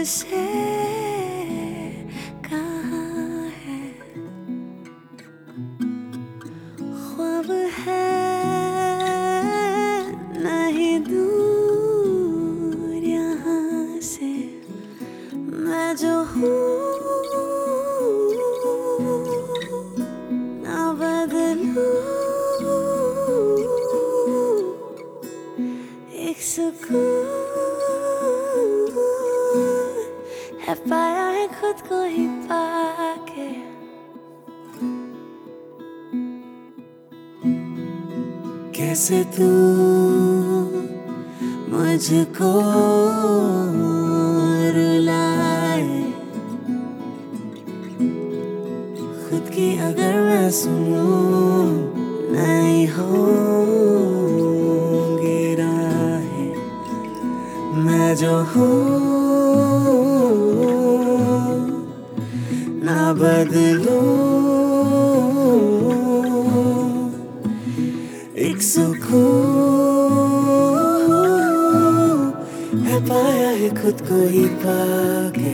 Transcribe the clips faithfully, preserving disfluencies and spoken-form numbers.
से कहाँ है, ख्वाब है नहीं दूर यहाँ से, मैं जो हूँ ना बदलूं, एक सुकून है पाया है खुद को ही पाके। कैसे तू मुझको रुलाए, खुद की अगर मैं सुनूं नहीं होंगी राहें, मैं जो हूँ ना बदलूं, एक सुकून है पाया है खुद को ही पाके।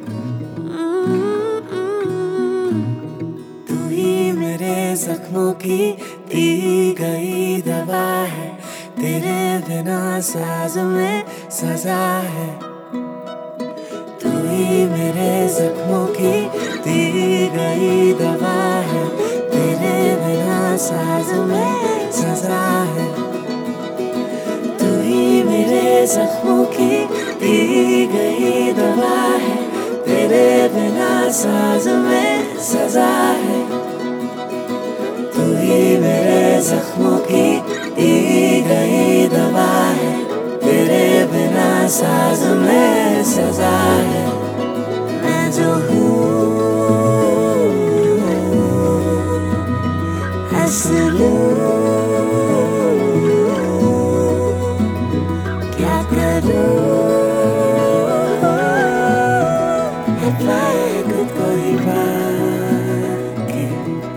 तू ही मेरे जख्मों की दी गई दवा है, तेरे बिना साज में सजा है। तू ही मेरे जख्मों की दी गई दवा है, तेरे बिना साज में सजा है। तू ही मेरे जख्मों की दी गई दवा है, तेरे बिना साज में सजा है। तू ही मेरे जख्मों की दी गई दवा है, तेरे बिना साज में सजा है। मैं जो हूँ हंस लूं, क्या करूं, है पाए खुद को ही पाके।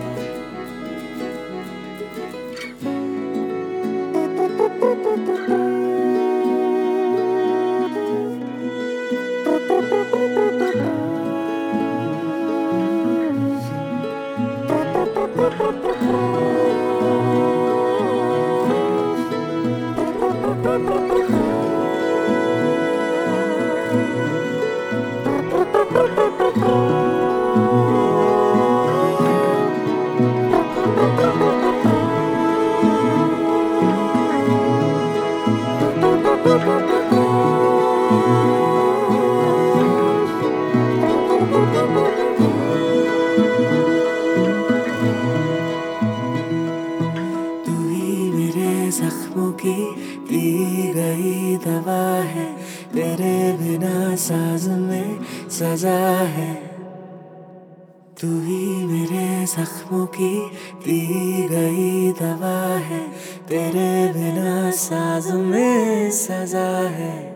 जख्मों की दी गई दवा है, तेरे बिना साज में सजा है। तू ही मेरे जख्मों की दी गई दवा है, तेरे बिना साज में सजा है।